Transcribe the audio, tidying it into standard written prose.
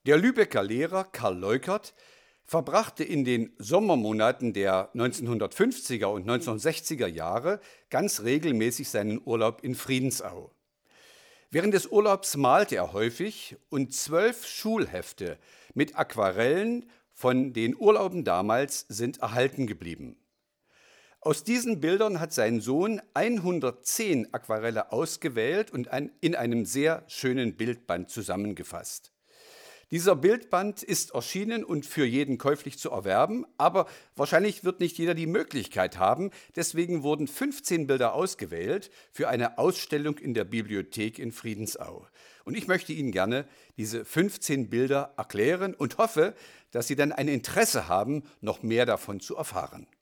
Der Lübecker Lehrer Karl Leukert verbrachte in den Sommermonaten der 1950er und 1960er Jahre ganz regelmäßig seinen Urlaub in Friedensau. Während des Urlaubs malte er häufig und 12 Schulhefte mit Aquarellen von den Urlauben damals sind erhalten geblieben. Aus diesen Bildern hat sein Sohn 110 Aquarelle ausgewählt und in einem sehr schönen Bildband zusammengefasst. Dieser Bildband ist erschienen und für jeden käuflich zu erwerben, aber wahrscheinlich wird nicht jeder die Möglichkeit haben. Deswegen wurden 15 Bilder ausgewählt für eine Ausstellung in der Bibliothek in Friedensau. Und ich möchte Ihnen gerne diese 15 Bilder erklären und hoffe, dass Sie dann ein Interesse haben, noch mehr davon zu erfahren.